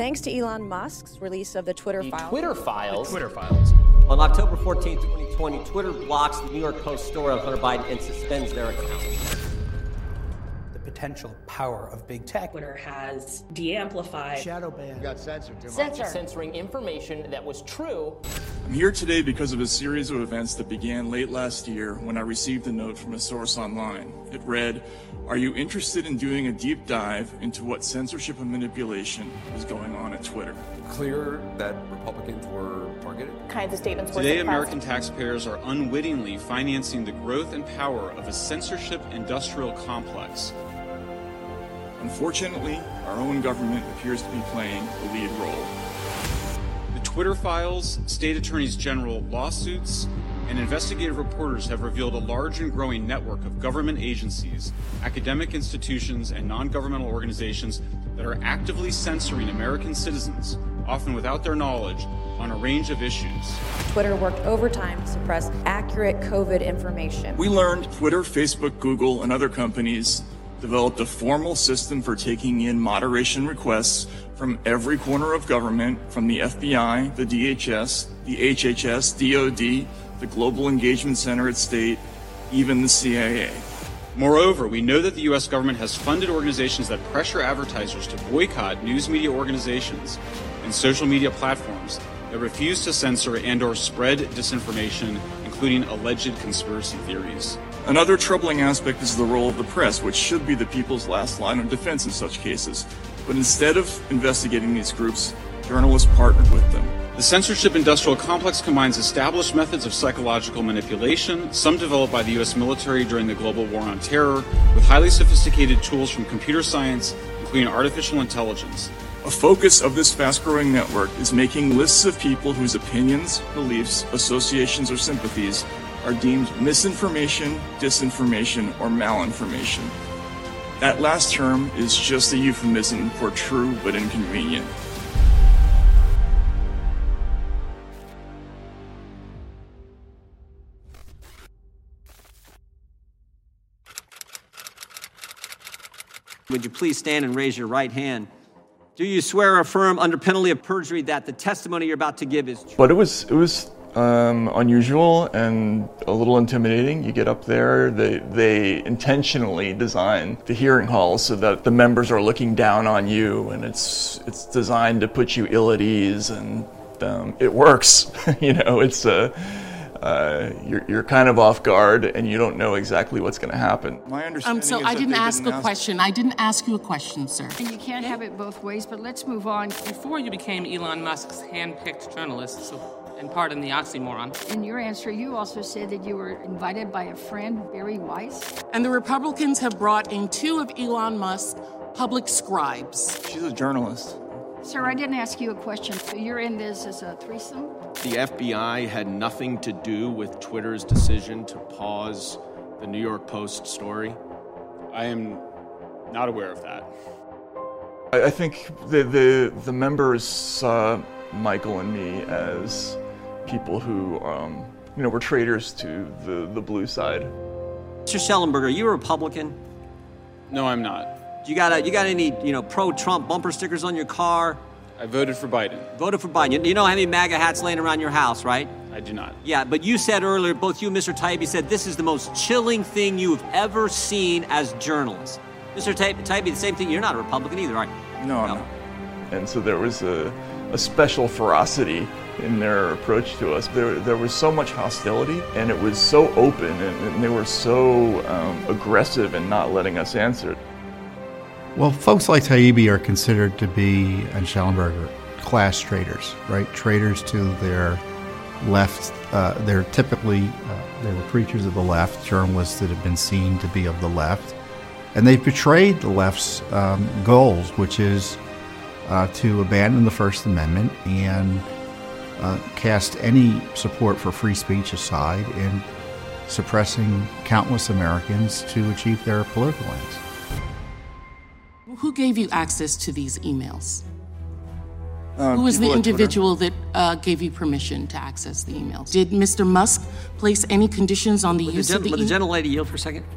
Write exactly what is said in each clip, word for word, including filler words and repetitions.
Thanks to Elon Musk's release of the Twitter the files. Twitter files. The Twitter files. On October fourteenth, twenty twenty, Twitter blocks the New York Post story on Hunter Biden and suspends their account. The potential power of big tech. Twitter has de-amplified. Shadow ban. Got censored too much. Censor. Censoring information that was true. I'm here today because of a series of events that began late last year when I received a note from a source online. It read, "Are you interested in doing a deep dive into what censorship and manipulation is going on at Twitter?" Clear that Republicans were targeted. Kinds of statements were Today, suppressed. American taxpayers are unwittingly financing the growth and power of a censorship industrial complex. Unfortunately, our own government appears to be playing a lead role. The Twitter files, state attorneys general lawsuits, and investigative reporters have revealed a large and growing network of government agencies, academic institutions, and non-governmental organizations that are actively censoring American citizens, often without their knowledge, on a range of issues. Twitter worked overtime to suppress accurate COVID information. We learned Twitter, Facebook, Google, and other companies developed a formal system for taking in moderation requests from every corner of government, from the F B I, the D H S, the H H S, D O D, the Global Engagement Center at State, even the C I A. Moreover, we know that the U S government has funded organizations that pressure advertisers to boycott news media organizations and social media platforms that refuse to censor and or spread disinformation, including alleged conspiracy theories. Another troubling aspect is the role of the press, which should be the people's last line of defense in such cases. But instead of investigating these groups, journalists partnered with them. The censorship industrial complex combines established methods of psychological manipulation, some developed by the U S military during the global war on terror, with highly sophisticated tools from computer science, including artificial intelligence. A focus of this fast-growing network is making lists of people whose opinions, beliefs, associations, or sympathies are deemed misinformation, disinformation, or malinformation. That last term is just a euphemism for true but inconvenient. Would you please stand and raise your right hand? Do you swear or affirm under penalty of perjury that the testimony you're about to give is true? But it was it was um, unusual and a little intimidating. You get up there, they they intentionally design the hearing halls so that the members are looking down on you, and it's it's designed to put you ill at ease, and um, it works. you know, it's a. Uh, you're, you're kind of off guard and you don't know exactly what's going to happen. My understanding um, so is I that didn't they ask didn't a ask question. I didn't ask you a question, sir. And you can't have it both ways, but let's move on. Before you became Elon Musk's hand-picked journalist, so, and pardon the oxymoron. In your answer, you also said that you were invited by a friend, Barry Weiss. And the Republicans have brought in two of Elon Musk's public scribes. She's a journalist. Sir, I didn't ask you a question. So you're in this as a threesome? The F B I had nothing to do with Twitter's decision to pause the New York Post story? I am not aware of that. I, I think the, the, the members saw Michael and me as people who, um, you know, were traitors to the, the blue side. Mister Schellenberger, are you a Republican? No, I'm not. You got a, you got any, you know, pro-Trump bumper stickers on your car? I voted for Biden. Voted for Biden. You, you know how many MAGA hats laying around your house, right? I do not. Yeah, but you said earlier, both you and Mister Taibbi said this is the most chilling thing you've ever seen as journalists. Mister Taibbi, Taibbi, the same thing. You're not a Republican either, right? No, no. And so there was a, a special ferocity in their approach to us. There, there was so much hostility, and it was so open, and, and they were so um, aggressive in not letting us answer. Well, folks like Taibbi are considered to be, and Schellenberger, class traitors, right? Traitors to their left. Uh, they're typically, uh, they were preachers of the left, journalists that have been seen to be of the left. And they've betrayed the left's um, goals, which is uh, to abandon the First Amendment and uh, cast any support for free speech aside in suppressing countless Americans to achieve their political ends. Who gave you access to these emails? Uh, Who was the individual Twitter. that uh, gave you permission to access the emails? Did Mister Musk place any conditions on the Would use the, of the would emails? the gentlelady yield for a second?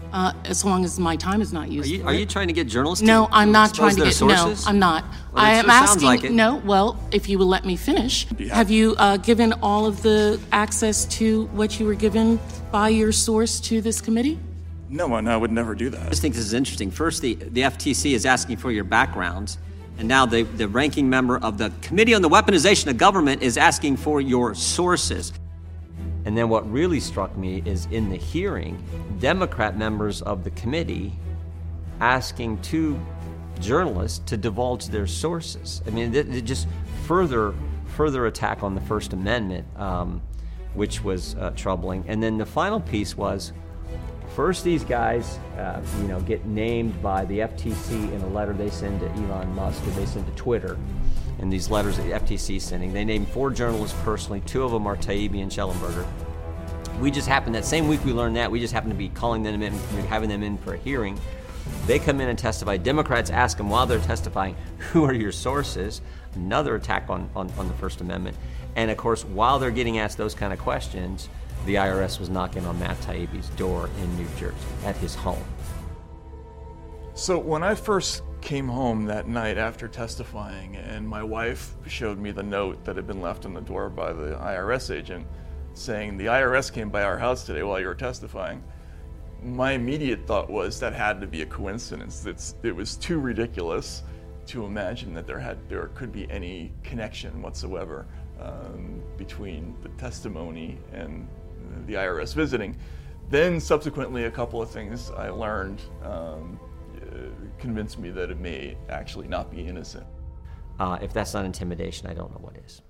uh, as long as my time is not used. Are you, for are it. you trying to get journalists? No, to, I'm to not trying to their get. sources? No, I'm not. Well, I it am sure sounds asking. like it. No, well, if you will let me finish, have you uh, given all of the access to what you were given by your source to this committee? No, and I would never do that. I just think this is interesting. First, the, the F T C is asking for your background, and now the, the ranking member of the Committee on the Weaponization of Government is asking for your sources. And then what really struck me is in the hearing, Democrat members of the committee asking two journalists to divulge their sources. I mean, it, it just further, further attack on the First Amendment, um, which was uh, troubling. And then the final piece was, first, these guys, uh, you know, get named by the F T C in a letter they send to Elon Musk, or they send to Twitter. And these letters that the F T C is sending, they named four journalists personally. Two of them are Taibbi and Schellenberger. We just happened, that same week we learned that, we just happened to be calling them in, having them in for a hearing. They come in and testify. Democrats ask them while they're testifying, who are your sources? Another attack on, on, on the First Amendment. And of course, while they're getting asked those kind of questions, the I R S was knocking on Matt Taibbi's door in New Jersey, at his home. So when I first came home that night after testifying, and my wife showed me the note that had been left on the door by the I R S agent saying, the I R S came by our house today while you were testifying, my immediate thought was that had to be a coincidence. It's, it was too ridiculous to imagine that there had there could be any connection whatsoever um, between the testimony and the I R S visiting. Then subsequently, a couple of things I learned um, uh, convinced me that it may actually not be innocent. Uh, if that's not intimidation, I don't know what is.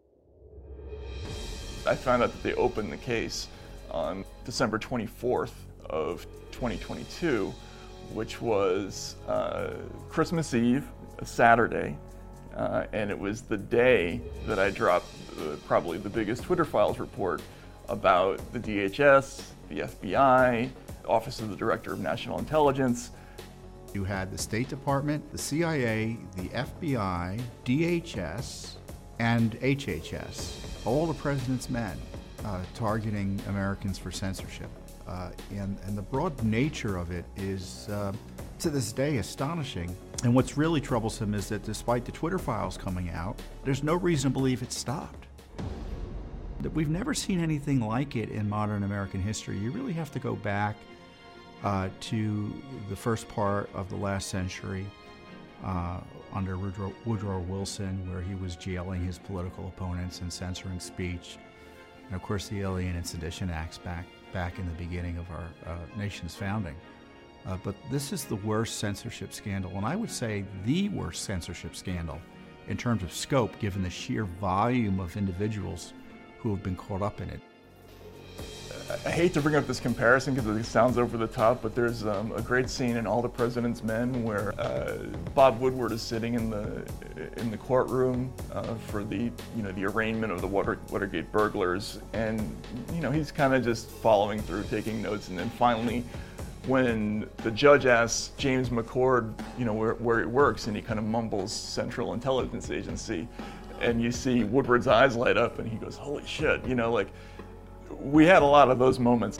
I found out that they opened the case on December twenty-fourth of twenty twenty-two, which was uh, Christmas Eve, a Saturday, uh, and it was the day that I dropped uh, probably the biggest Twitter Files report about the D H S, the F B I, Office of the Director of National Intelligence. You had the State Department, the C I A, the F B I, D H S, and H H S, all the president's men uh, targeting Americans for censorship. Uh, and, and the broad nature of it is, uh, to this day, astonishing. And what's really troublesome is that despite the Twitter files coming out, there's no reason to believe it stopped. That we've never seen anything like it in modern American history. You really have to go back uh, to the first part of the last century uh, under Woodrow, Woodrow Wilson, where he was jailing his political opponents and censoring speech. And of course, the Alien and Sedition Acts back back in the beginning of our uh, nation's founding. Uh, but this is the worst censorship scandal, and I would say the worst censorship scandal in terms of scope, given the sheer volume of individuals who have been caught up in it. I hate to bring up this comparison because it sounds over the top, but there's um, a great scene in All the President's Men where uh, Bob Woodward is sitting in the in the courtroom uh, for the you know the arraignment of the Water, Watergate burglars, and you know he's kind of just following through, taking notes, and then finally, when the judge asks James McCord, you know where where he works, and he kind of mumbles Central Intelligence Agency, and you see Woodward's eyes light up, and he goes, "Holy shit!" You know, like. We had a lot of those moments.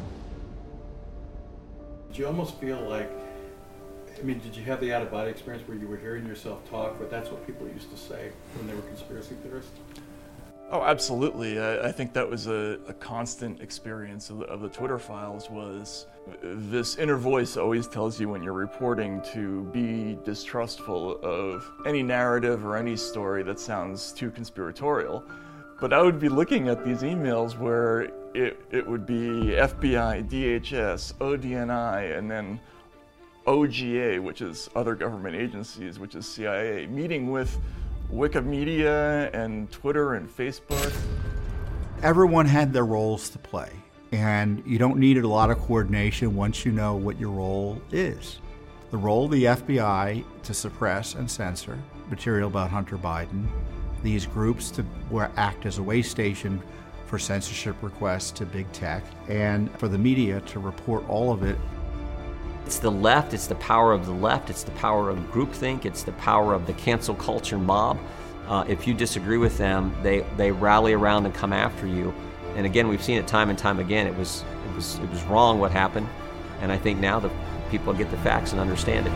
Did you almost feel like, I mean, did you have the out-of-body experience where you were hearing yourself talk, but that's what people used to say when they were conspiracy theorists? Oh, absolutely. I, I think that was a, a constant experience of the, of the Twitter files was this inner voice always tells you when you're reporting to be distrustful of any narrative or any story that sounds too conspiratorial. But I would be looking at these emails where it, it would be F B I, D H S, O D N I, and then O G A, which is other government agencies, which is C I A, meeting with Wikimedia and Twitter and Facebook. Everyone had their roles to play, and you don't need a lot of coordination once you know what your role is. The role of the F B I to suppress and censor material about Hunter Biden, these groups to act as a way station for censorship requests to big tech, and for the media to report all of it. It's the left, it's the power of the left, it's the power of groupthink, it's the power of the cancel culture mob. Uh, if you disagree with them, they, they rally around and come after you. And again, we've seen it time and time again. It was, it was, it was wrong what happened. And I think now the people get the facts and understand it.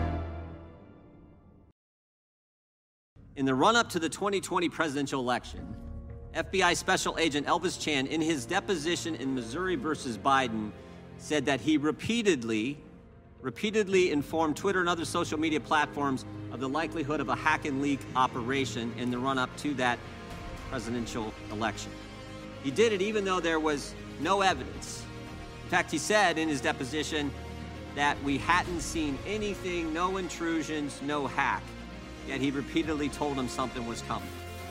In the run-up to the twenty twenty presidential election, F B I Special Agent Elvis Chan, in his deposition in Missouri versus Biden, said that he repeatedly, repeatedly informed Twitter and other social media platforms of the likelihood of a hack and leak operation in the run-up to that presidential election. He did it even though there was no evidence. In fact, he said in his deposition that we hadn't seen anything, no intrusions, no hack. Yet he repeatedly told him something was coming.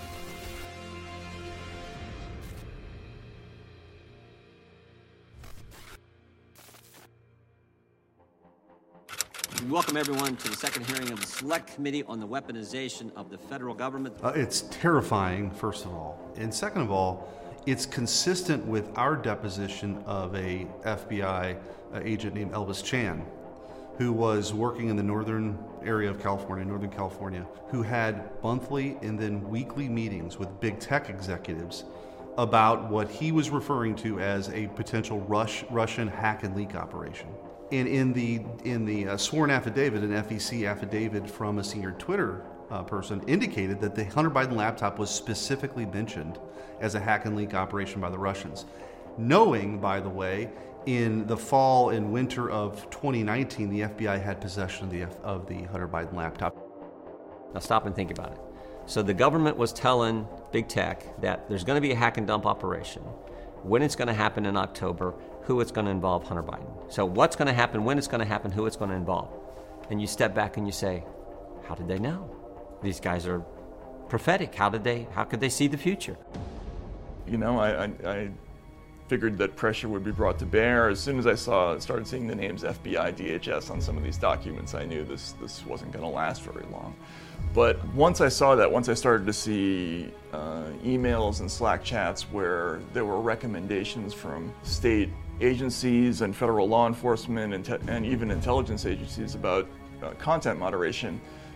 We welcome everyone to the second hearing of the Select Committee on the Weaponization of the Federal Government. Uh, it's terrifying, first of all. And second of all, it's consistent with our deposition of a F B I uh, agent named Elvis Chan, who was working in the northern area of California, Northern California, who had monthly and then weekly meetings with big tech executives about what he was referring to as a potential Rush, Russian hack and leak operation. And in the in the uh, sworn affidavit, an F E C affidavit from a senior Twitter uh, person indicated that the Hunter Biden laptop was specifically mentioned as a hack and leak operation by the Russians. Knowing, by the way, in the fall and winter of twenty nineteen, the F B I had possession of the, of the Hunter Biden laptop. Now stop and think about it. So the government was telling big tech that there's going to be a hack and dump operation, when it's going to happen in October, who it's going to involve, Hunter Biden. So what's going to happen, when it's going to happen, who it's going to involve. And you step back and you say, how did they know? These guys are prophetic. How did they, how could they see the future? You know, I, I, I figured that pressure would be brought to bear. As soon as I saw, started seeing the names F B I, D H S on some of these documents, I knew this, this wasn't going to last very long. But once I saw that, once I started to see uh, emails and Slack chats where there were recommendations from state agencies and federal law enforcement and, te- and even intelligence agencies about uh, content moderation,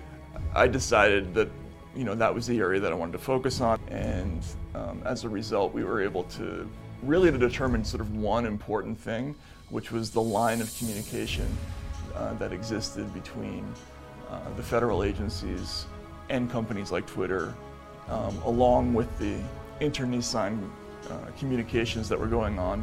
I decided that, you know, that was the area that I wanted to focus on. And um, as a result, we were able to really to determine sort of one important thing, which was the line of communication uh, that existed between uh, the federal agencies and companies like Twitter, um, along with the internecine uh, communications that were going on.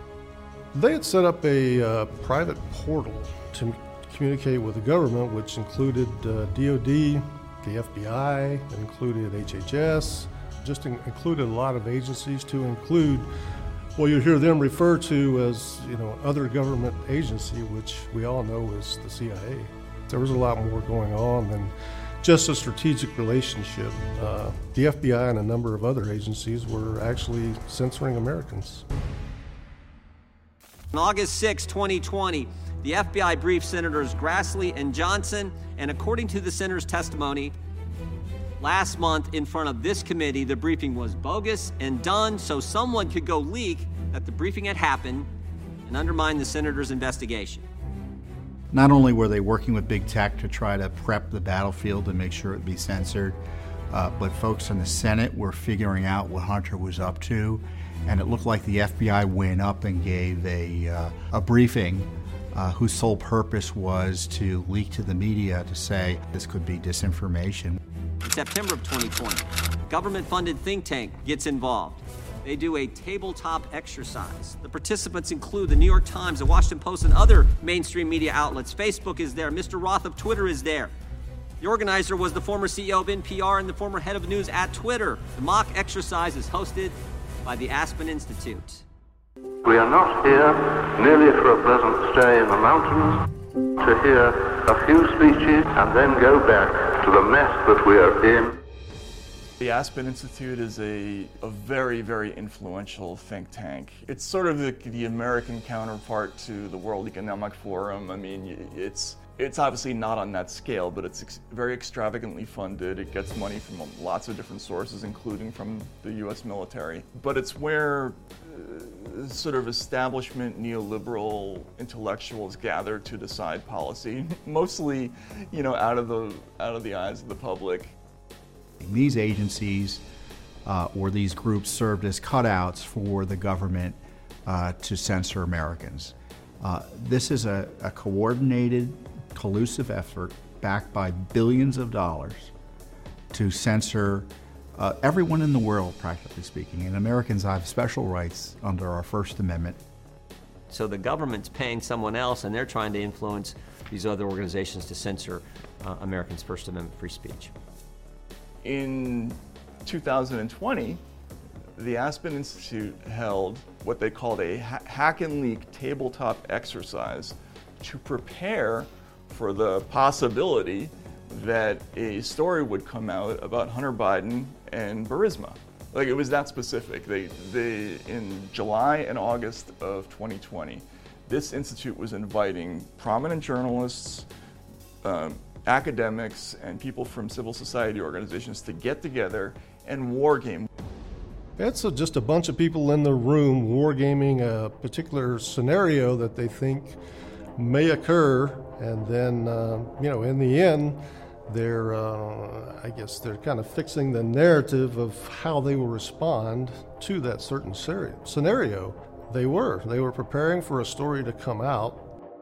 They had set up a uh, private portal to communicate with the government, which included uh, D O D, the F B I, it included H H S, just in- included a lot of agencies, to include what you hear them refer to as, you know, other government agency, which we all know is the C I A. There was a lot more going on than just a strategic relationship. Uh, the F B I and a number of other agencies were actually censoring Americans. On August sixth, twenty twenty, the F B I briefed Senators Grassley and Johnson, and according to the senator's testimony, last month in front of this committee, the briefing was bogus and done so someone could go leak that the briefing had happened and undermine the senator's investigation. Not only were they working with big tech to try to prep the battlefield and make sure it'd be censored, uh, but folks in the Senate were figuring out what Hunter was up to, and it looked like the F B I went up and gave a, uh, a briefing uh, whose sole purpose was to leak to the media to say this could be disinformation. In September of twenty twenty, government-funded think tank gets involved. They do a tabletop exercise. The participants include the New York Times, the Washington Post, and other mainstream media outlets. Facebook is there. Mister Roth of Twitter is there. The organizer was the former C E O of N P R and the former head of news at Twitter. The mock exercise is hosted by the Aspen Institute. We are not here merely for a pleasant stay in the mountains, to hear a few speeches and then go back to the mess that we are in. The Aspen Institute is a, a very, very influential think tank. It's sort of the, the American counterpart to the World Economic Forum. I mean, it's it's obviously not on that scale, but it's ex- very extravagantly funded. It gets money from lots of different sources, including from the U S military. But it's where uh, sort of establishment neoliberal intellectuals gather to decide policy, mostly, you know, out of the out of the eyes of the public. These agencies uh, or these groups served as cutouts for the government uh, to censor Americans. Uh, this is a, a coordinated, collusive effort backed by billions of dollars to censor uh, everyone in the world, practically speaking. And Americans have special rights under our First Amendment. So the government's paying someone else, and they're trying to influence these other organizations to censor uh, Americans' First Amendment free speech. In two thousand twenty, the Aspen Institute held what they called a ha- hack and leak tabletop exercise to prepare for the possibility that a story would come out about Hunter Biden and Burisma. Like, it was that specific. They, they, in July and August of twenty twenty, this institute was inviting prominent journalists, um, academics, and people from civil society organizations to get together and wargame. It's a, just a bunch of people in the room wargaming a particular scenario that they think may occur, and then, uh, you know, in the end, they're, uh, I guess, they're kind of fixing the narrative of how they will respond to that certain scenario. They were. They were preparing for a story to come out.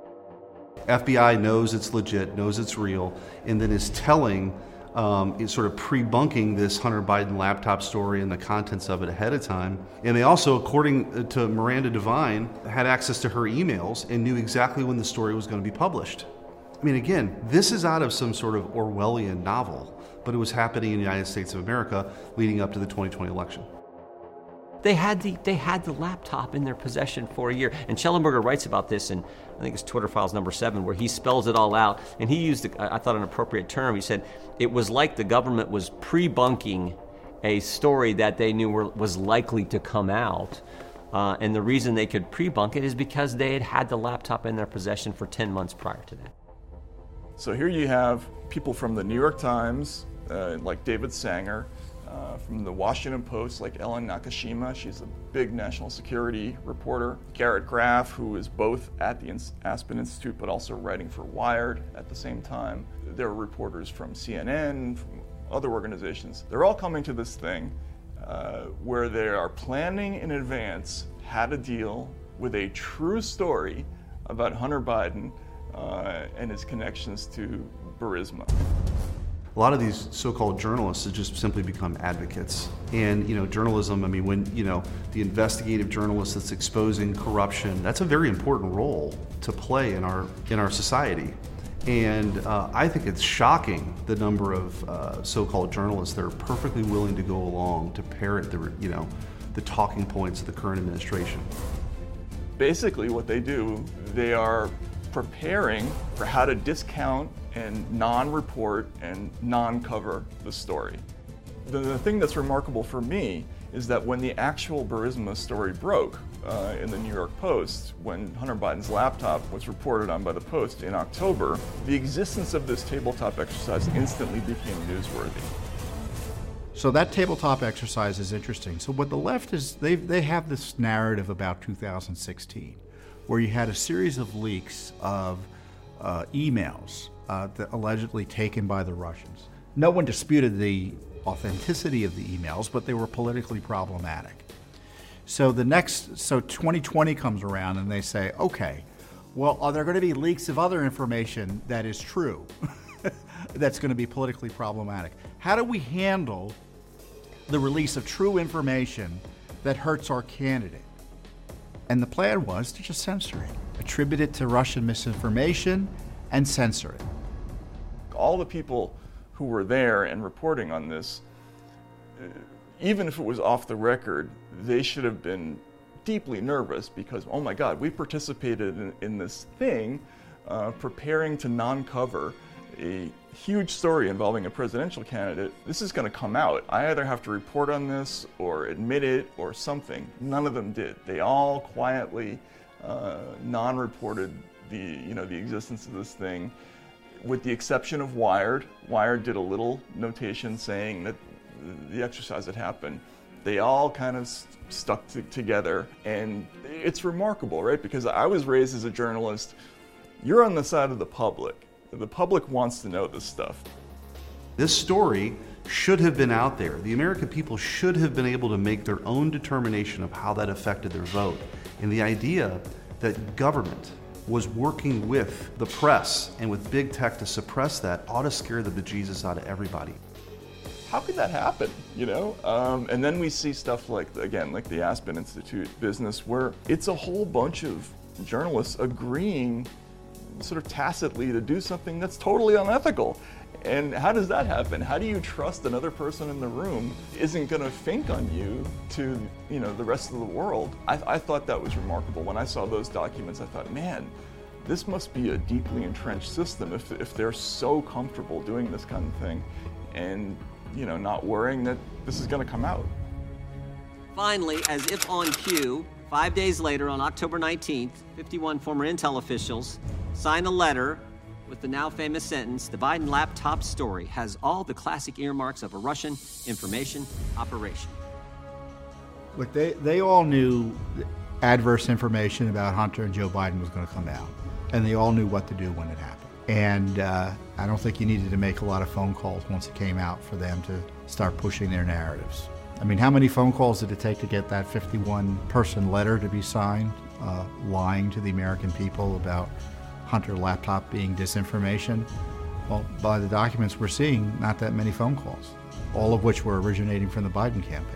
F B I knows it's legit, knows it's real, and then is telling, um, is sort of pre-bunking this Hunter Biden laptop story and the contents of it ahead of time. And they also, according to Miranda Devine, had access to her emails and knew exactly when the story was going to be published. I mean, again, this is out of some sort of Orwellian novel, but it was happening in the United States of America leading up to the twenty twenty election. They had the they had the laptop in their possession for a year. And Schellenberger writes about this in, I think it's Twitter Files number seven, where he spells it all out. And he used, I thought, an appropriate term. He said it was like the government was pre-bunking a story that they knew were, was likely to come out. Uh, and the reason they could pre-bunk it is because they had had the laptop in their possession for ten months prior to that. So here you have people from the New York Times, uh, like David Sanger, uh, from the Washington Post, like Ellen Nakashima. She's a big national security reporter. Garrett Graff, who is both at the Aspen Institute but also writing for Wired at the same time. There are reporters from C N N, from other organizations. They're all coming to this thing uh, where they are planning in advance how to deal with a true story about Hunter Biden Uh, and his connections to Burisma. A lot of these so-called journalists have just simply become advocates. And, you know, journalism, I mean, when, you know, the investigative journalist that's exposing corruption, that's a very important role to play in our, in our society. And uh, I think it's shocking the number of uh, so-called journalists that are perfectly willing to go along to parrot the, you know, the talking points of the current administration. Basically what they do, they are preparing for how to discount and non-report and non-cover the story. The, the thing that's remarkable for me is that when the actual Burisma story broke uh, in the New York Post, when Hunter Biden's laptop was reported on by the Post in October, the existence of this tabletop exercise instantly became newsworthy. So that tabletop exercise is interesting. So what the left is, they they have this narrative about two thousand sixteen, where you had a series of leaks of uh, emails uh, that allegedly taken by the Russians. No one disputed the authenticity of the emails, but they were politically problematic. So the next, so twenty twenty comes around and they say, okay, well, are there going to be leaks of other information that is true that's going to be politically problematic? How do we handle the release of true information that hurts our candidate? And the plan was to just censor it, attribute it to Russian misinformation, and censor it. All the people who were there and reporting on this, even if it was off the record, they should have been deeply nervous because, oh my God, we participated in, in this thing, uh, preparing to non-cover a huge story involving a presidential candidate. This is going to come out. I either have to report on this or admit it or something. None of them did. They all quietly uh, non-reported the, you know, the existence of this thing, with the exception of Wired. Wired did a little notation saying that the exercise had happened. They all kind of st- stuck t- together, and it's remarkable, right? Because I was raised as a journalist. You're on the side of the public. The public wants to know this stuff. This story should have been out there. The American people should have been able to make their own determination of how that affected their vote. And the idea that government was working with the press and with big tech to suppress that ought to scare the bejesus out of everybody. How could that happen, you know? Um, and then we see stuff like, again, like the Aspen Institute business, where it's a whole bunch of journalists agreeing sort of tacitly to do something that's totally unethical. And how does that happen? How do you trust another person in the room isn't going to fink on you to, you know, the rest of the world? I, I thought that was remarkable. When I saw those documents, I thought, man, this must be a deeply entrenched system if, if they're so comfortable doing this kind of thing and, you know, not worrying that this is going to come out. Finally, as if on cue, five days later on October nineteenth, fifty-one former Intel officials signed a letter with the now famous sentence, "The Biden laptop story has all the classic earmarks of a Russian information operation." Look, they, they all knew adverse information about Hunter and Joe Biden was going to come out, and they all knew what to do when it happened. And uh, I don't think you needed to make a lot of phone calls once it came out for them to start pushing their narratives. I mean, how many phone calls did it take to get that fifty-one person letter to be signed, uh, lying to the American people about Hunter laptop being disinformation? Well, by the documents we're seeing, not that many phone calls, all of which were originating from the Biden campaign.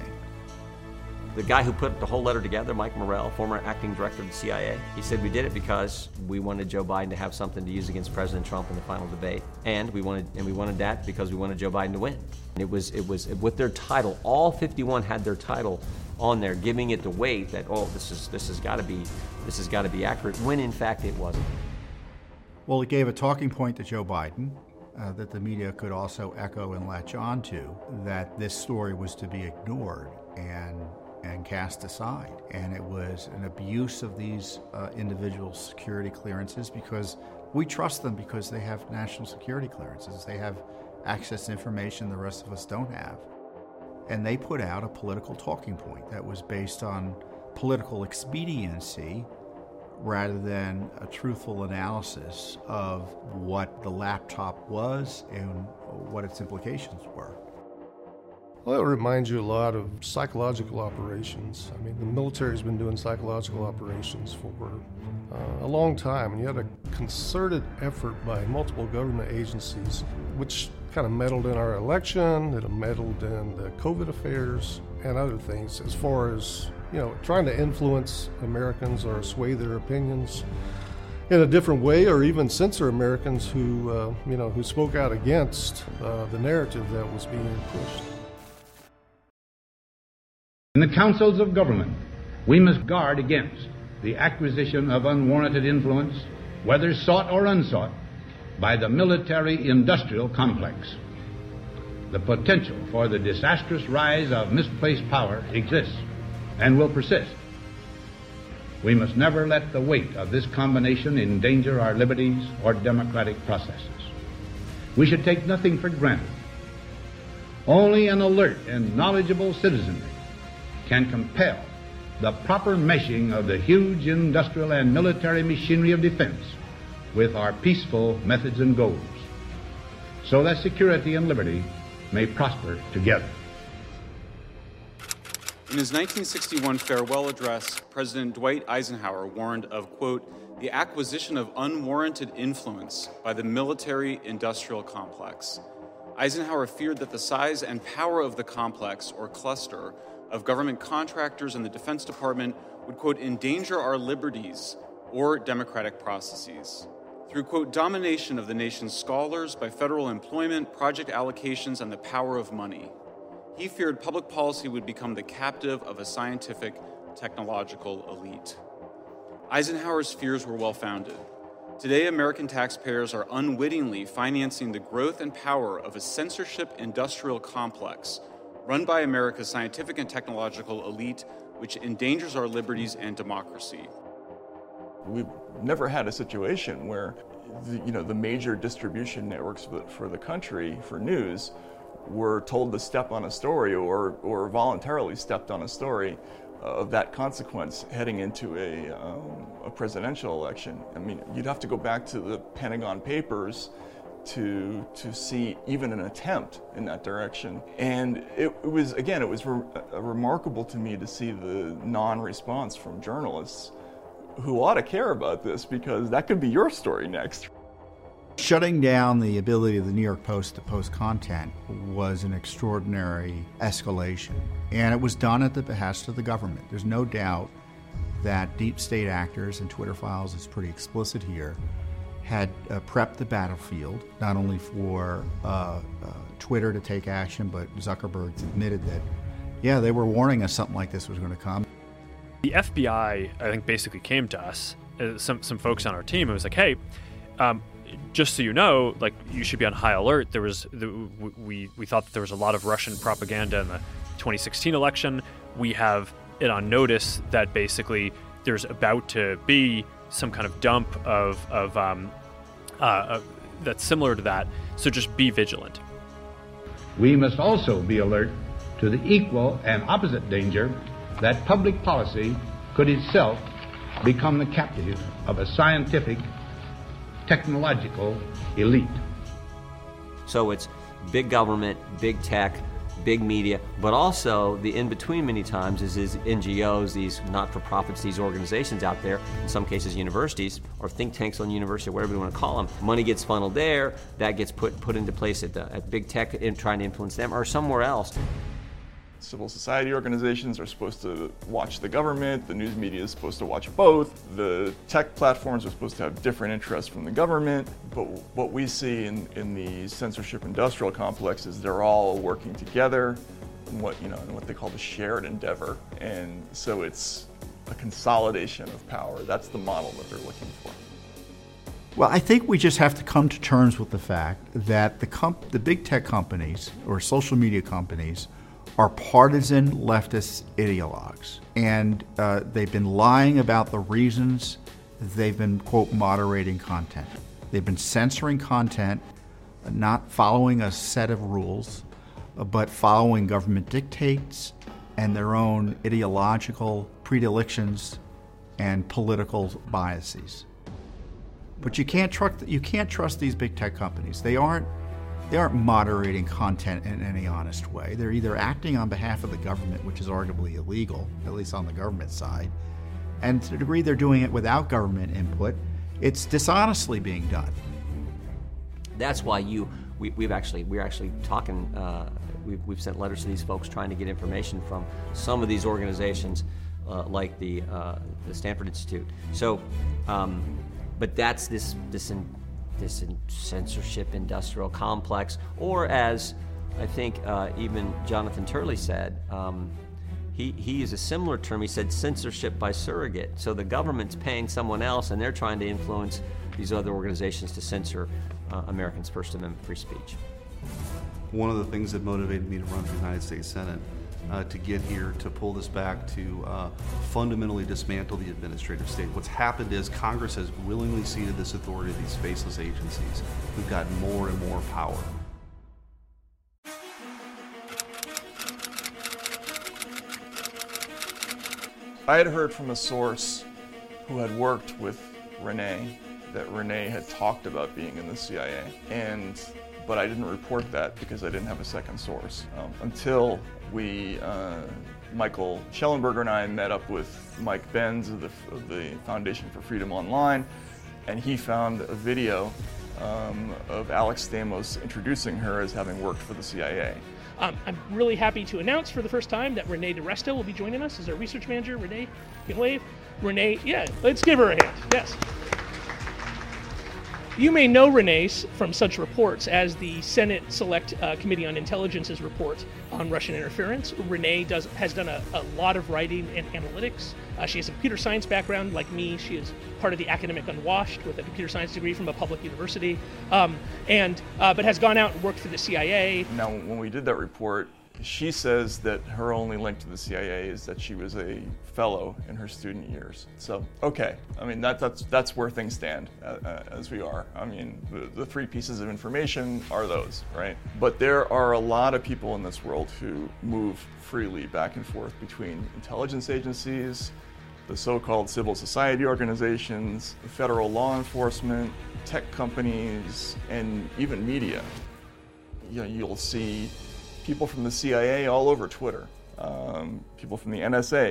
The guy who put the whole letter together, Mike Morrell, former acting director of the C I A, he said we did it because we wanted Joe Biden to have something to use against President Trump in the final debate, and we wanted and we wanted that because we wanted Joe Biden to win. It was it was with their title. All fifty-one had their title on there, giving it the weight that oh this is this has got to be this has got to be accurate, when in fact it wasn't. Well, it gave a talking point to Joe Biden uh, that the media could also echo and latch on to, that this story was to be ignored and and cast aside. And it was an abuse of these uh, individual security clearances, because we trust them because they have national security clearances. They have access to information the rest of us don't have. And they put out a political talking point that was based on political expediency rather than a truthful analysis of what the laptop was and what its implications were. Well, it reminds you a lot of psychological operations. I mean, the military's been doing psychological operations for uh, a long time, and you had a concerted effort by multiple government agencies, which kind of meddled in our election, it meddled in the COVID affairs, and other things, as far as, you know, trying to influence Americans or sway their opinions in a different way, or even censor Americans who, uh, you know, who spoke out against uh, the narrative that was being pushed. In the councils of government, we must guard against the acquisition of unwarranted influence, whether sought or unsought, by the military-industrial complex. The potential for the disastrous rise of misplaced power exists and will persist. We must never let the weight of this combination endanger our liberties or democratic processes. We should take nothing for granted. Only an alert and knowledgeable citizenry can compel the proper meshing of the huge industrial and military machinery of defense with our peaceful methods and goals, so that security and liberty may prosper together. In his nineteen sixty-one farewell address, President Dwight Eisenhower warned of, quote, the acquisition of unwarranted influence by the military-industrial complex. Eisenhower feared that the size and power of the complex, or cluster, of government contractors in the Defense Department would, quote, endanger our liberties or democratic processes. Through, quote, domination of the nation's scholars by federal employment, project allocations, and the power of money. He feared public policy would become the captive of a scientific, technological elite. Eisenhower's fears were well-founded. Today, American taxpayers are unwittingly financing the growth and power of a censorship industrial complex run by America's scientific and technological elite, which endangers our liberties and democracy. We've never had a situation where the, you know, the major distribution networks for the, for the country for news were told to step on a story or, or voluntarily stepped on a story of that consequence heading into a, um, a presidential election. I mean, you'd have to go back to the Pentagon Papers to to see even an attempt in that direction. And it, it was, again, it was re- remarkable to me to see the non-response from journalists who ought to care about this, because that could be your story next. Shutting down the ability of the New York Post to post content was an extraordinary escalation, and it was done at the behest of the government. There's no doubt that deep state actors, and Twitter Files is pretty explicit here, had uh, prepped the battlefield, not only for uh, uh, Twitter to take action, but Zuckerberg's admitted that, yeah, they were warning us something like this was going to come. The F B I, I think, basically came to us, uh, some some folks on our team, and was like, hey, um, just so you know, like, you should be on high alert. There was the, we we thought that there was a lot of Russian propaganda in the twenty sixteen election. We have it on notice that basically there's about to be some kind of dump of of um, uh, uh, that's similar to that. So just be vigilant. We must also be alert to the equal and opposite danger that public policy could itself become the captive of a scientific, technological elite. So it's big government, big tech, big media, but also the in-between many times is, is N G Os, these not-for-profits, these organizations out there, in some cases universities, or think tanks on university, whatever you want to call them. Money gets funneled there, that gets put, put into place at, the, at big tech in trying to influence them, or somewhere else. Civil society organizations are supposed to watch the government, the news media is supposed to watch both, the tech platforms are supposed to have different interests from the government, but what we see in, in the censorship industrial complex is they're all working together in what, you know, in what they call the shared endeavor, and so it's a consolidation of power. That's the model that they're looking for. Well, I think we just have to come to terms with the fact that the, comp- the big tech companies, or social media companies, are partisan leftist ideologues, and uh, they've been lying about the reasons they've been, quote, moderating content. They've been censoring content, not following a set of rules, but following government dictates and their own ideological predilections and political biases. But you can't trust, you can't trust these big tech companies. They aren't They aren't moderating content in any honest way. They're either acting on behalf of the government, which is arguably illegal, at least on the government side, and to the degree they're doing it without government input, it's dishonestly being done. That's why you, we, we've actually, we're actually talking, uh, we've, we've sent letters to these folks trying to get information from some of these organizations, uh, like the, uh, the Stanford Institute. So, um, but that's this, this, in, this censorship industrial complex, or as I think uh, even Jonathan Turley said, um, he, he used a similar term. He said censorship by surrogate. So the government's paying someone else and they're trying to influence these other organizations to censor uh, Americans' First Amendment free speech. One of the things that motivated me to run for the United States Senate, uh, to get here, to pull this back, to uh, fundamentally dismantle the administrative state. What's happened is Congress has willingly ceded this authority to these faceless agencies who've gotten more and more power. I had heard from a source who had worked with Renee that Renee had talked about being in the C I A, and but I didn't report that because I didn't have a second source um, until we, uh, Michael Schellenberger and I met up with Mike Benz of the, of the Foundation for Freedom Online, and he found a video um, of Alex Stamos introducing her as having worked for the C I A. Um, I'm really happy to announce for the first time that Renee DiResta will be joining us as our research manager. Renee, you can wave. Renee, yeah, let's give her a hand. Yes. You may know Renee from such reports as the Senate Select uh, Committee on Intelligence's report on Russian interference. Renee does, has done a, a lot of writing and analytics. Uh, she has a computer science background like me. She is part of the Academic Unwashed with a computer science degree from a public university, um, and uh, but has gone out and worked for the C I A. Now, when we did that report, she says that her only link to the C I A is that she was a fellow in her student years. So, okay, I mean, that, that's that's where things stand uh, as we are. I mean, the, the three pieces of information are those, right? But there are a lot of people in this world who move freely back and forth between intelligence agencies, the so-called civil society organizations, federal law enforcement, tech companies, and even media. You know, you'll see people from the C I A all over Twitter, um, people from the N S A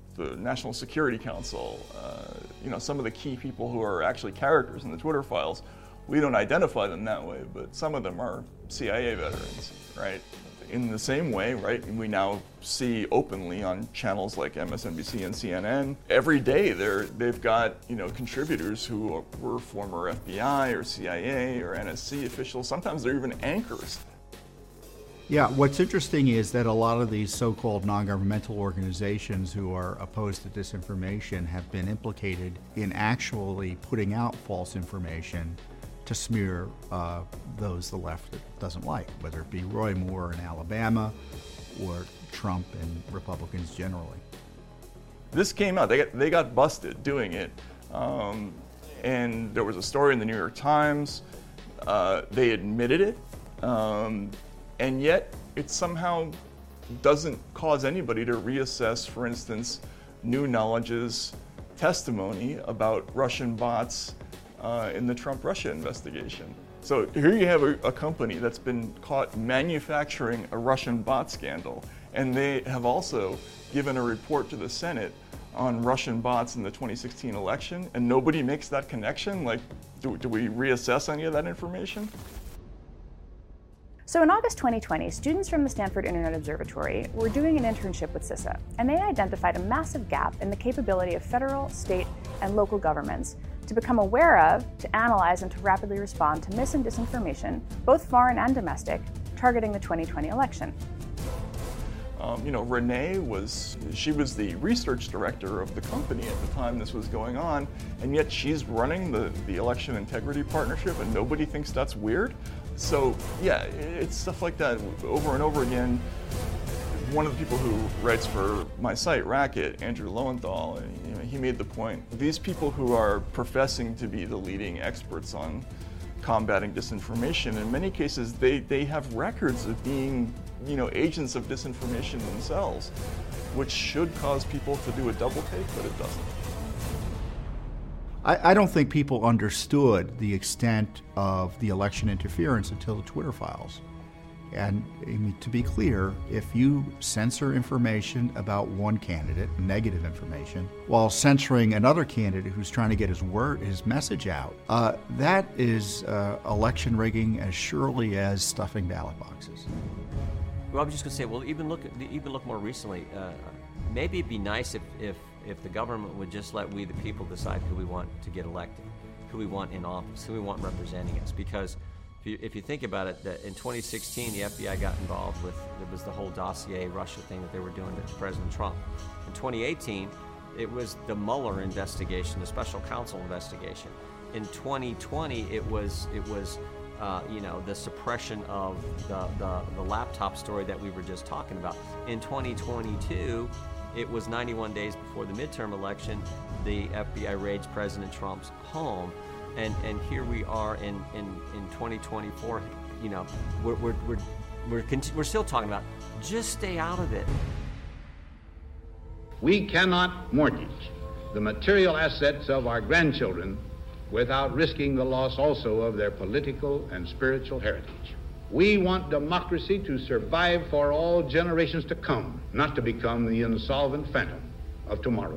the National Security Council, uh, you know, some of the key people who are actually characters in the Twitter files. We don't identify them that way, but some of them are C I A veterans, right? In the same way, right, we now see openly on channels like M S N B C and C N N, every day they're, they've got, you know, contributors who were former F B I or C I A or N S C officials. Sometimes they're even anchors. Yeah, what's interesting is that a lot of these so-called non-governmental organizations who are opposed to disinformation have been implicated in actually putting out false information to smear uh, those the left doesn't like, whether it be Roy Moore in Alabama or Trump and Republicans generally. This came out, they got, they got busted doing it. Um, and there was a story in the New York Times, uh, they admitted it, um, and yet it somehow doesn't cause anybody to reassess, for instance, New Knowledge's testimony about Russian bots Uh, in the Trump-Russia investigation. So here you have a, a company that's been caught manufacturing a Russian bot scandal, and they have also given a report to the Senate on Russian bots in the twenty sixteen election, and nobody makes that connection? Like, do, do we reassess any of that information? So in August twenty twenty, students from the Stanford Internet Observatory were doing an internship with CISA, and they identified a massive gap in the capability of federal, state, and local governments to become aware of, to analyze, and to rapidly respond to mis and disinformation, both foreign and domestic, targeting the twenty twenty election. Um, you know, Renee was, she was the research director of the company at the time this was going on, and yet she's running the, the election integrity partnership, and nobody thinks that's weird. So yeah, it's stuff like that over and over again. One of the people who writes for my site, Racket, Andrew Lowenthal, you know, he made the point, these people who are professing to be the leading experts on combating disinformation, in many cases they, they have records of being, you know, agents of disinformation themselves, which should cause people to do a double take, but it doesn't. I, I don't think people understood the extent of the election interference until the Twitter files. And I mean, to be clear, if you censor information about one candidate, negative information, while censoring another candidate who's trying to get his word, his message out, uh, that is uh, election rigging as surely as stuffing ballot boxes. Well, I was just going to say, well, even look, even look more recently. Uh, maybe it'd be nice if, if if the government would just let we, the people, decide who we want to get elected, who we want in office, who we want representing us, because. If you, if you think about it, that in twenty sixteen, the F B I got involved with, it was the whole dossier Russia thing that they were doing to President Trump. In twenty eighteen, it was the Mueller investigation, the special counsel investigation. In twenty twenty, it was, it was uh, you know, the suppression of the, the, the laptop story that we were just talking about. In twenty twenty-two, it was ninety-one days before the midterm election, the F B I raids President Trump's home. And and here we are in, in, in twenty twenty-four, you know, we're, we're, we're, we're, cont- we're still talking about just stay out of it. We cannot mortgage the material assets of our grandchildren without risking the loss also of their political and spiritual heritage. We want democracy to survive for all generations to come, not to become the insolvent phantom of tomorrow.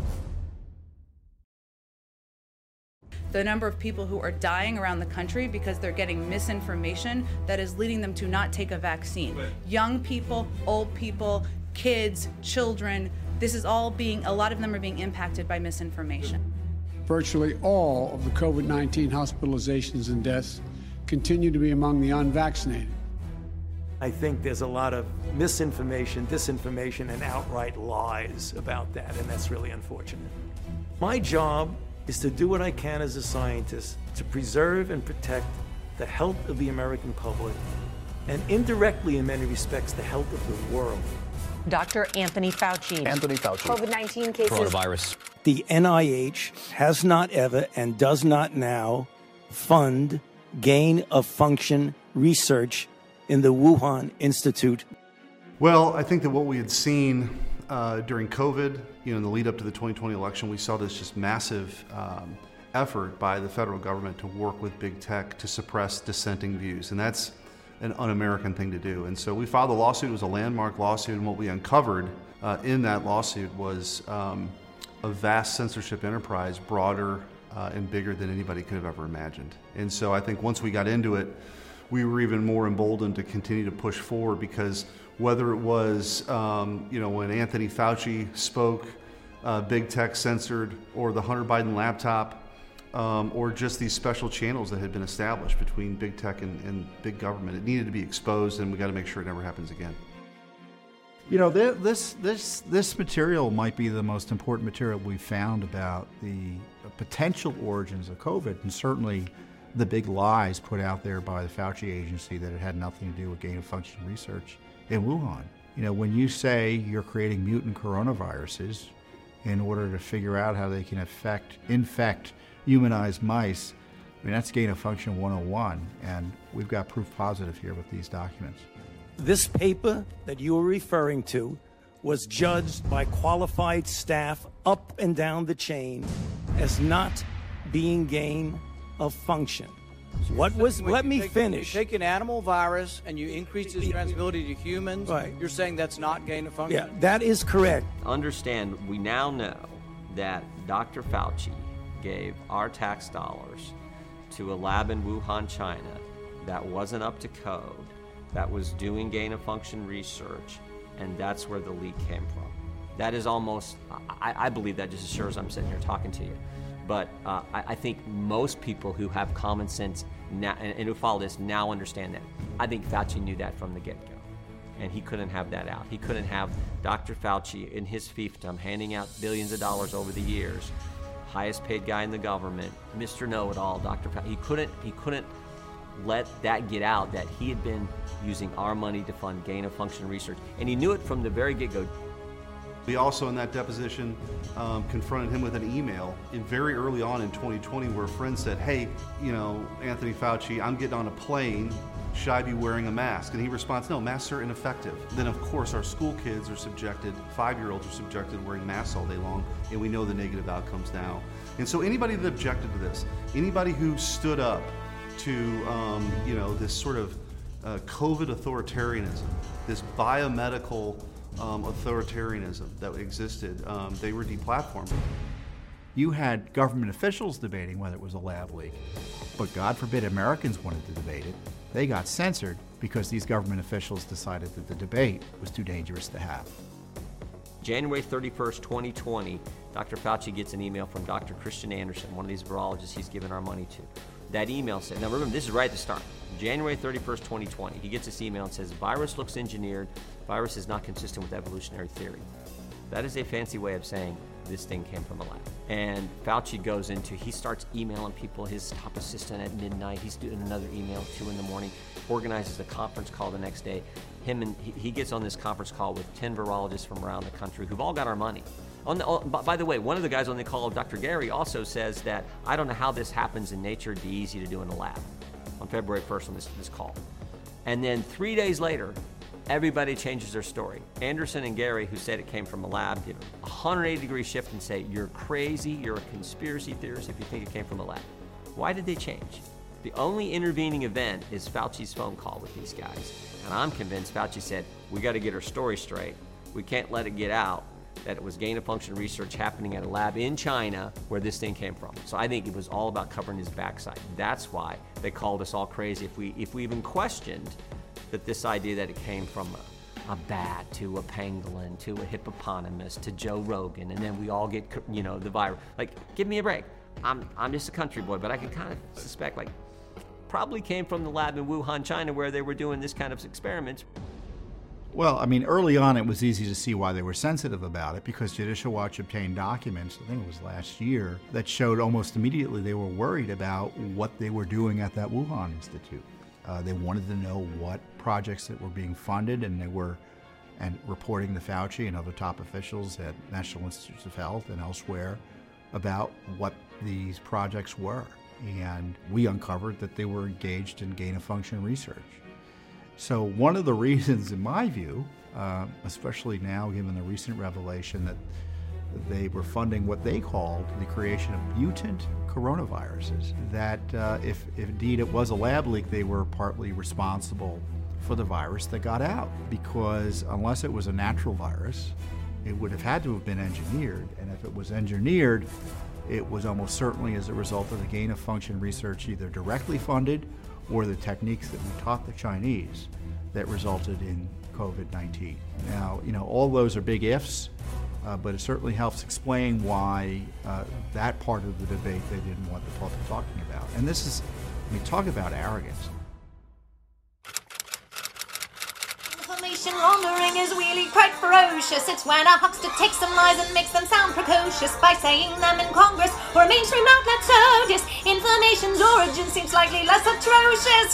The number of people who are dying around the country because they're getting misinformation that is leading them to not take a vaccine. Young people, old people, kids, children, this is all being, a lot of them are being impacted by misinformation. Virtually all of the COVID nineteen hospitalizations and deaths continue to be among the unvaccinated. I think there's a lot of misinformation, disinformation, and outright lies about that, and that's really unfortunate. My job is to do what I can as a scientist to preserve and protect the health of the American public and indirectly, in many respects, the health of the world. Doctor Anthony Fauci. Anthony Fauci. COVID nineteen cases. Coronavirus. The N I H has not ever and does not now fund gain of function research in the Wuhan Institute. Well, I think that what we had seen uh, during COVID, you know, in the lead up to the twenty twenty election, we saw this just massive um, effort by the federal government to work with big tech to suppress dissenting views. And that's an un-American thing to do. And so we filed a lawsuit. It was a landmark lawsuit, and what we uncovered uh, in that lawsuit was um, a vast censorship enterprise, broader uh, and bigger than anybody could have ever imagined. And so I think once we got into it, we were even more emboldened to continue to push forward, because whether it was, um, you know, when Anthony Fauci spoke, uh, big tech censored, or the Hunter Biden laptop, um, or just these special channels that had been established between big tech and, and big government, it needed to be exposed, and we got to make sure it never happens again. You know, this this this material might be the most important material we've found about the potential origins of COVID, and certainly the big lies put out there by the Fauci agency that it had nothing to do with gain-of-function research in Wuhan. You know, when you say you're creating mutant coronaviruses in order to figure out how they can affect, infect humanized mice, I mean, that's gain-of-function one oh one, and we've got proof positive here with these documents. This paper that you were referring to was judged by qualified staff up and down the chain as not being gain of function. What was, when let me take, finish. You take an animal virus and you increase its transmissibility to humans, right. You're saying that's not gain of function? Yeah, that is correct. Understand, we now know that Doctor Fauci gave our tax dollars to a lab in Wuhan, China that wasn't up to code, that was doing gain of function research, and that's where the leak came from. That is almost, I, I believe that just as sure as I'm sitting here talking to you. But uh, I, I think most people who have common sense now, and, and who follow this now understand that. I think Fauci knew that from the get-go, and he couldn't have that out. He couldn't have Doctor Fauci in his fiefdom handing out billions of dollars over the years, highest paid guy in the government, Mister Know-It-All, Doctor Fauci. He couldn't, he couldn't let that get out that he had been using our money to fund gain-of-function research, and he knew it from the very get-go. We also, in that deposition, um, confronted him with an email in very early on in twenty twenty where a friend said, hey, you know, Anthony Fauci, I'm getting on a plane. Should I be wearing a mask? And he responds, no, masks are ineffective. Then, of course, our school kids are subjected, five-year-olds are subjected to wearing masks all day long, and we know the negative outcomes now. And so anybody that objected to this, anybody who stood up to, um, you know, this sort of uh, COVID authoritarianism, this biomedical Um, authoritarianism that existed, um, they were deplatformed. You had government officials debating whether it was a lab leak, but God forbid Americans wanted to debate it. They got censored because these government officials decided that the debate was too dangerous to have. January thirty-first, twenty twenty, Doctor Fauci gets an email from Doctor Christian Anderson, one of these virologists he's given our money to. That email said, now remember, this is right at the start. January thirty-first, twenty twenty, he gets this email and says, virus looks engineered, virus is not consistent with evolutionary theory. That is a fancy way of saying this thing came from a lab. And Fauci goes into, he starts emailing people, his top assistant at midnight, he's doing another email, two in the morning, organizes a conference call the next day. Him and he, he gets on this conference call with ten virologists from around the country who've all got our money. On the, oh, by the way, one of the guys on the call, Doctor Gary, also says that, I don't know how this happens in nature, it'd be easy to do in a lab, on February first on this, this call. And then three days later, everybody changes their story. Anderson and Gary, who said it came from a lab, did a one hundred eighty degree shift and say, you're crazy, you're a conspiracy theorist if you think it came from a lab. Why did they change? The only intervening event is Fauci's phone call with these guys. And I'm convinced Fauci said, we got to get our story straight. We can't let it get out that it was gain-of-function research happening at a lab in China where this thing came from. So I think it was all about covering his backside. That's why they called us all crazy. If we if we even questioned that this idea that it came from a, a bat to a pangolin to a hippopotamus to Joe Rogan, and then we all get, you know, the virus. Like, give me a break. I'm I'm just a country boy, but I can kind of suspect, like, probably came from the lab in Wuhan, China, where they were doing this kind of experiments. Well, I mean, early on it was easy to see why they were sensitive about it, because Judicial Watch obtained documents, I think it was last year, that showed almost immediately they were worried about what they were doing at that Wuhan Institute. Uh, they wanted to know what projects that were being funded, and they were and reporting to Fauci and other top officials at National Institutes of Health and elsewhere about what these projects were. And we uncovered that they were engaged in gain-of-function research. So one of the reasons, in my view, uh, especially now given the recent revelation that they were funding what they called the creation of mutant coronaviruses, that uh, if, if indeed it was a lab leak, they were partly responsible for the virus that got out, because unless it was a natural virus, it would have had to have been engineered, and if it was engineered, it was almost certainly as a result of the gain-of-function research either directly funded or the techniques that we taught the Chinese that resulted in COVID nineteen. Now, you know, all those are big ifs, uh, but it certainly helps explain why uh, that part of the debate they didn't want the public talking about. And this is, I mean, talk about arrogance. Information laundering is really quite ferocious. It's when a huckster takes some lies and makes them sound precocious by saying them in Congress or a mainstream outlet. So disinformation's origin seems slightly less atrocious.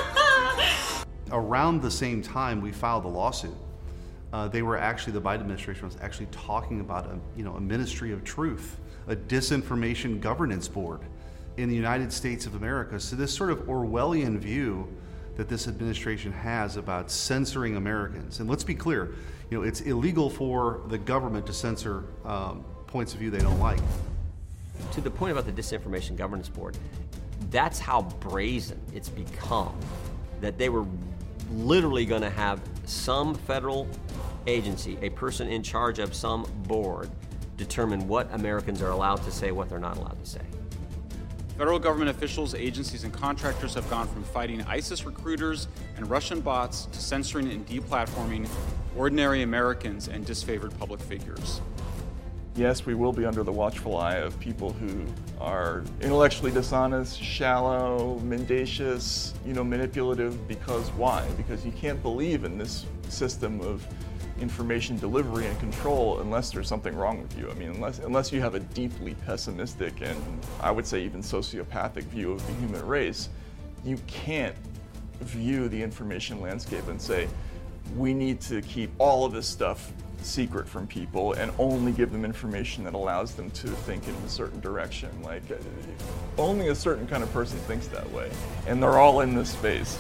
Around the same time we filed the lawsuit, uh, they were actually, the Biden administration was actually talking about a, you know, a ministry of truth, a disinformation governance board in the United States of America. So this sort of Orwellian view that this administration has about censoring Americans. And let's be clear, you know, it's illegal for the government to censor um, points of view they don't like. To the point about the Disinformation Governance Board, that's how brazen it's become, that they were literally going to have some federal agency, a person in charge of some board, determine what Americans are allowed to say, what they're not allowed to say. Federal government officials, agencies, and contractors have gone from fighting ISIS recruiters and Russian bots to censoring and deplatforming ordinary Americans and disfavored public figures. Yes, we will be under the watchful eye of people who are intellectually dishonest, shallow, mendacious, you know, manipulative. Because why? Because you can't believe in this system of information delivery and control unless there's something wrong with you. I mean, unless unless you have a deeply pessimistic and I would say even sociopathic view of the human race, you can't view the information landscape and say, we need to keep all of this stuff secret from people and only give them information that allows them to think in a certain direction. Like, only a certain kind of person thinks that way, and they're all in this space.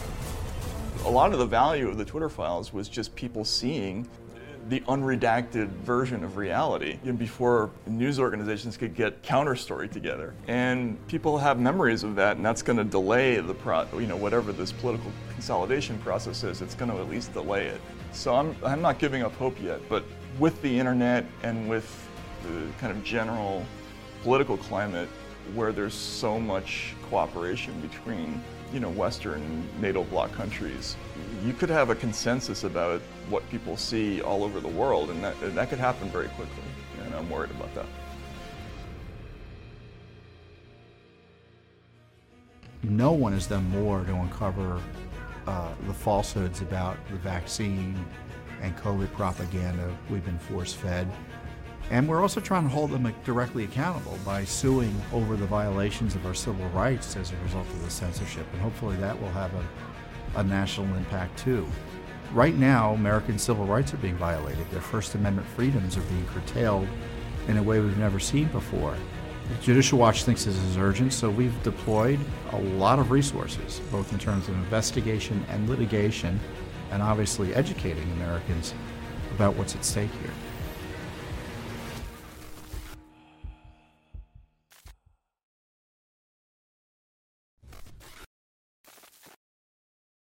A lot of the value of the Twitter files was just people seeing the unredacted version of reality, you know, before news organizations could get counter story together. And people have memories of that, and that's going to delay the pro, you know, whatever this political consolidation process is, it's going to at least delay it. So I'm, I'm not giving up hope yet, but with the internet and with the kind of general political climate where there's so much cooperation between, you know, Western NATO bloc countries, you could have a consensus about what people see all over the world, and that, that could happen very quickly, and I'm worried about that. No one has done more to uncover uh, the falsehoods about the vaccine and COVID propaganda we've been force-fed. And we're also trying to hold them directly accountable by suing over the violations of our civil rights as a result of the censorship. And hopefully that will have a, a national impact too. Right now, American civil rights are being violated. Their First Amendment freedoms are being curtailed in a way we've never seen before. Judicial Watch thinks this is urgent, so we've deployed a lot of resources, both in terms of investigation and litigation, and obviously educating Americans about what's at stake here.